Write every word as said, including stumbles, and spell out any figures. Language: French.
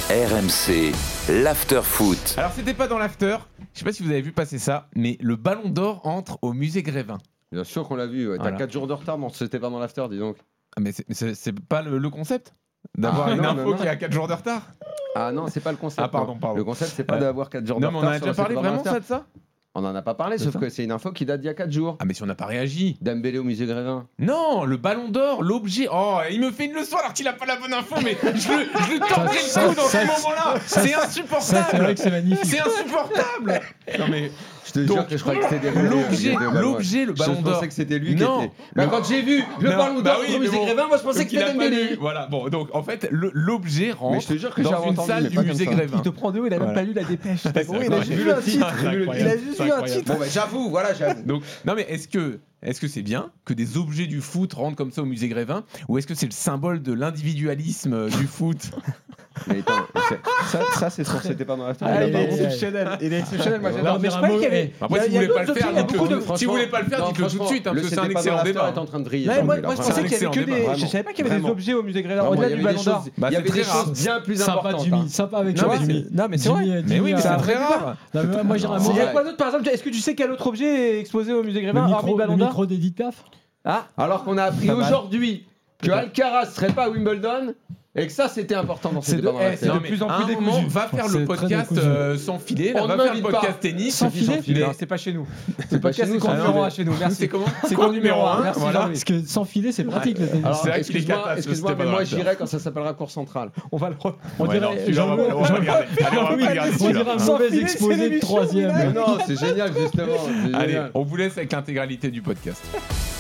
R M C, l'after foot. Alors c'était pas dans l'after, je sais pas si vous avez vu passer ça, mais le Ballon d'Or entre au musée Grévin. Bien sûr qu'on l'a vu, ouais. T'as Voilà. quatre jours de retard, mais c'était pas dans l'after, dis donc. Ah, mais c'est, mais c'est, c'est pas le, le concept d'avoir Ah, une non, info non, non. qui a quatre jours de retard. Ah non, c'est pas le concept. Ah pardon, non. pardon. Le concept, c'est pas Ouais. d'avoir quatre jours Non de mais on retard. en a sur déjà le parlé c'était pas dans vraiment ça l'after. de ça. On en a pas parlé, C'est sauf ça. que c'est une info qui date d'il y a quatre jours. Ah mais si on n'a pas réagi. Dembélé au musée Grévin. Non, le Ballon d'Or, l'objet. Oh, il me fait une leçon alors qu'il a pas la bonne info, mais je le, je le tordrai Ça, le cou dans ça, ce ça, moment-là. ça, C'est Ça, insupportable. c'est vrai que c'est magnifique. C'est insupportable. Non mais Je te Donc, jure que je croyais que c'était des l'objet, des- des- l'objet, le Ballon Je d'Or. pensais que c'était lui Non. qui était. Bah, quand j'ai vu le Non, Ballon bah d'Or oui, au mais musée bon. Grévin, moi je pensais Donc, que il c'était a pas Dembélé. lu. Voilà, bon, donc en fait, le- l'objet rentre Mais je te jure que dans j'avais une entendu, salle mais du pas comme musée ça. Grévin. Il te prend de haut, il a même Voilà. pas lu la dépêche. C'est Bon, il a incroyable. juste vu un titre. C'est incroyable. Il a juste C'est vu un incroyable. titre. Bon, bah j'avoue, voilà, j'avoue. Donc, non mais est-ce que est-ce que c'est bien que des objets du foot rentrent comme ça au musée Grévin, ou est-ce que c'est le symbole de l'individualisme euh, du foot? Mais attends, c'est- ça, ça c'est sûr que c'était pas dans l'after. Ah, il il a est pas- exceptionnel. Il est exceptionnel. Moi, Ouais, j'adore. on Mais va je dire croyais un qu'il y mot, avait. Après, il y a- si il vous y a voulez pas d'autres le faire, objets, il y a dites-le beaucoup de- tout- si vous voulez pas le faire, Non, dites-le tout de franchement, suite, hein, le parce que c'est un c'était pas dans excellent l'after débat. est en train de briller. Ouais, Jean-Louis, moi, là, moi, je vraiment. pensais qu'il y avait que Vraiment. des. Je savais pas qu'il y avait des Vraiment. objets au musée Grévin. Vraiment, Au-delà il y du avait Ballon des d'Or. choses- Bah, il y c'est avait des très rare. choses bien plus Sympa importantes. Jimmy, hein. sympa avec Non, toi mais Jimmy. c'est- non, mais c'est Jimmy, vrai. Jimmy Mais oui, mais a- c'est ça- très ça- rare. Non, mais moi j'ai un Il y a mot. quoi d'autre, par exemple? Est-ce que tu sais quel autre objet est exposé au musée Le Grévin hormis micro, le le Ballon d'Or? micro d'Edith Piaf. Ah, Alors qu'on a appris Pas mal. aujourd'hui que Peut-être. Alcaraz serait pas à Wimbledon et que ça c'était important dans ce C'est de- débat dans eh, l'after. c'est de Non, mais plus en à plus un décousu. moment, va faire C'est le très podcast décousu. euh, sans filet, là, On va ne faire le m'invite podcast pas. tennis. Sans filet Mais- Non, c'est pas chez nous. C'est pas podcast, chez nous, c'est ça. con numéro un chez nous. Merci. C'est comment C'est con numéro un. Merci voilà. Jean-Louis. Parce que sans filet, c'est pratique le tennis. Alors, C'est vrai qu'il est excuse-moi, capable, excuse-moi, c'était mais pas moi dans l'after. j'irai quand ça s'appellera cours central. On va le re- On Ouais, non, dirait celui-là, on va- Jean-Louis- on va Jean-Louis- regarder. Allez, on va Jean-Louis- regarder on celui-là. dirait un Sans mauvais filet, c'est exposé de l'émission troisième. finale. Mais non, c'est génial justement. c'est Allez, génial. on vous laisse avec l'intégralité du podcast.